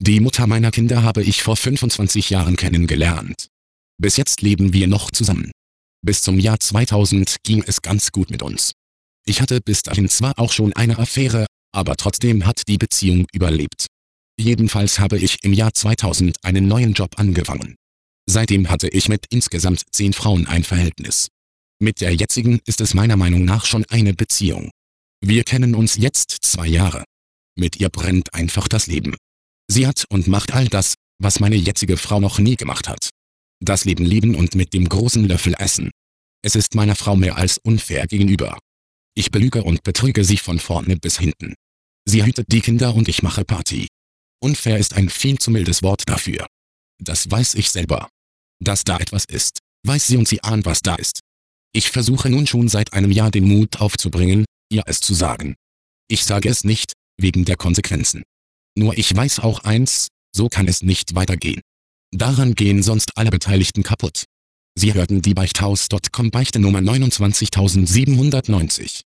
Die Mutter meiner Kinder habe ich vor 25 Jahren kennengelernt. Bis jetzt leben wir noch zusammen. Bis zum Jahr 2000 ging es ganz gut mit uns. Ich hatte bis dahin zwar auch schon eine Affäre, aber trotzdem hat die Beziehung überlebt. Jedenfalls habe ich im Jahr 2000 einen neuen Job angefangen. Seitdem hatte ich mit insgesamt 10 Frauen ein Verhältnis. Mit der jetzigen ist es meiner Meinung nach schon eine Beziehung. Wir kennen uns jetzt 2 Jahre. Mit ihr brennt einfach das Leben. Sie hat und macht all das, was meine jetzige Frau noch nie gemacht hat. Das Leben lieben und mit dem großen Löffel essen. Es ist meiner Frau mehr als unfair gegenüber. Ich belüge und betrüge sie von vorne bis hinten. Sie hütet die Kinder und ich mache Party. Unfair ist ein viel zu mildes Wort dafür. Das weiß ich selber. Dass da etwas ist, weiß sie und sie ahnt, was da ist. Ich versuche nun schon seit einem Jahr den Mut aufzubringen, ihr es zu sagen. Ich sage es nicht, wegen der Konsequenzen. Nur ich weiß auch eins, so kann es nicht weitergehen. Daran gehen sonst alle Beteiligten kaputt. Sie hörten die Beichthaus.com Beichte Nummer 29790.